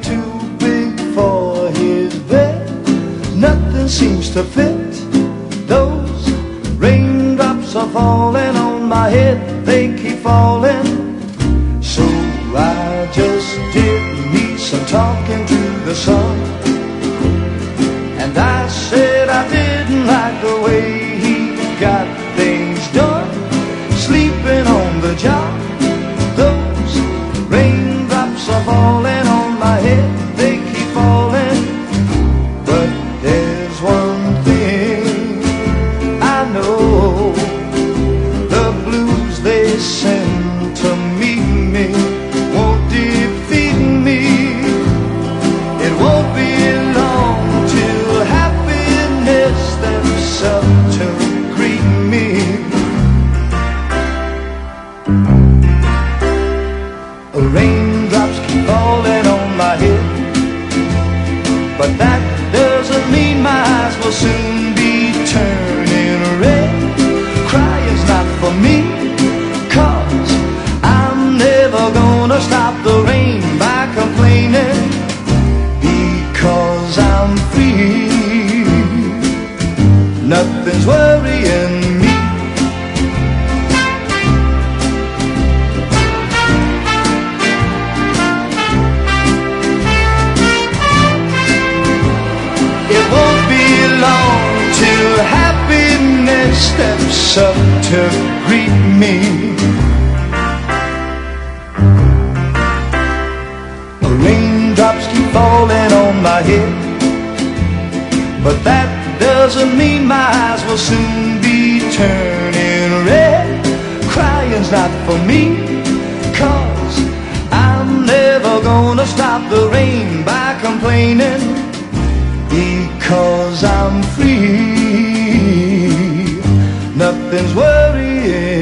too big for his bed. Nothing seems to fit. Those raindrops are falling on my head. They keep falling. So I just did me some talking to the sun, and I said I didn't like the way he got things done, sleeping on the job. Those raindrops are falling on my head. They keep falling. But there's one thing I know: the blues they send to meet me won't defeat me. It won't be long till happiness steps up to greet me. Raindrops keep falling on my head, but that doesn't mean my eyes will soon be turning red. Crying's not for me, 'cause I'm never gonna stop the rain by complaining, because I'm free. Nothing's worrying me. It won't be long till happiness steps up to greet me. Raindrops keep falling on my head, but that doesn't mean my eyes will soon be turning red. Crying's not for me, 'cause I'm never gonna stop the rain by complaining, because I'm free. Nothing's worrying